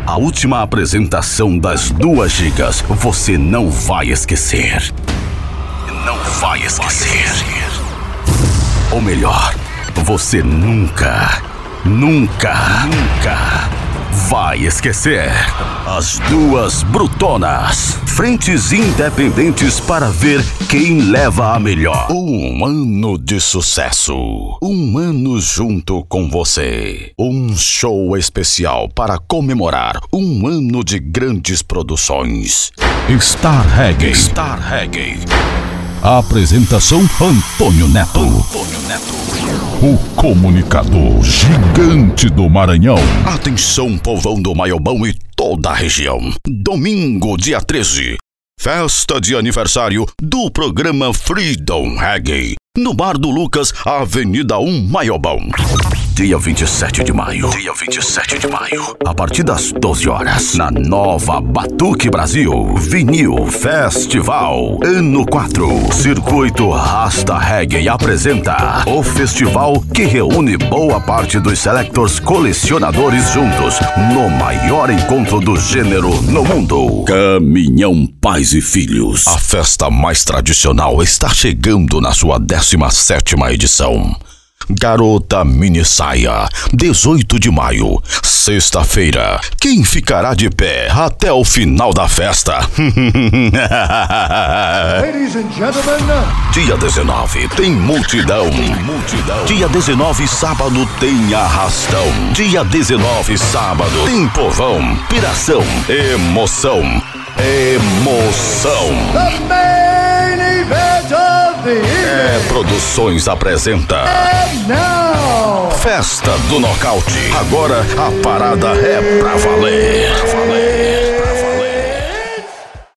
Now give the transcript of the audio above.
A última apresentação das 2 gigas você não vai esquecer. Não vai esquecer. Ou melhor, você nunca vai esquecer. As 2 brutonas, frentes independentes para ver quem leva a melhor. Um ano de sucesso, um ano junto com você. Um show especial para comemorar um ano de grandes produções. Star Reggae. Star Reggae. A apresentação Antônio Neto. O comunicador gigante do Maranhão. Atenção, povão do Maiobão e toda a região. Domingo, dia 13. Festa de aniversário do programa Freedom Reggae. No Bar do Lucas, Avenida 1, Maiobão. Dia 27 de maio. Dia 27 de maio. A partir das 12 horas. Na Nova Batuque Brasil. Vinil Festival. Ano 4. Circuito Rasta Reggae apresenta o festival que reúne boa parte dos selectors colecionadores juntos no maior encontro do gênero no mundo. Caminhão Pais e Filhos. A festa mais tradicional está chegando na sua 17ª edição. Garota Mini Saia, 18 de maio, sexta-feira. Quem ficará de pé até o final da festa? Ladies and gentlemen. Dia 19 tem multidão. Dia 19, sábado, tem arrastão. Dia 19, sábado, tem povão, piração, emoção. The main event of the evening. Produções apresenta. And now. Festa do Nocaute. Agora a parada é pra valer.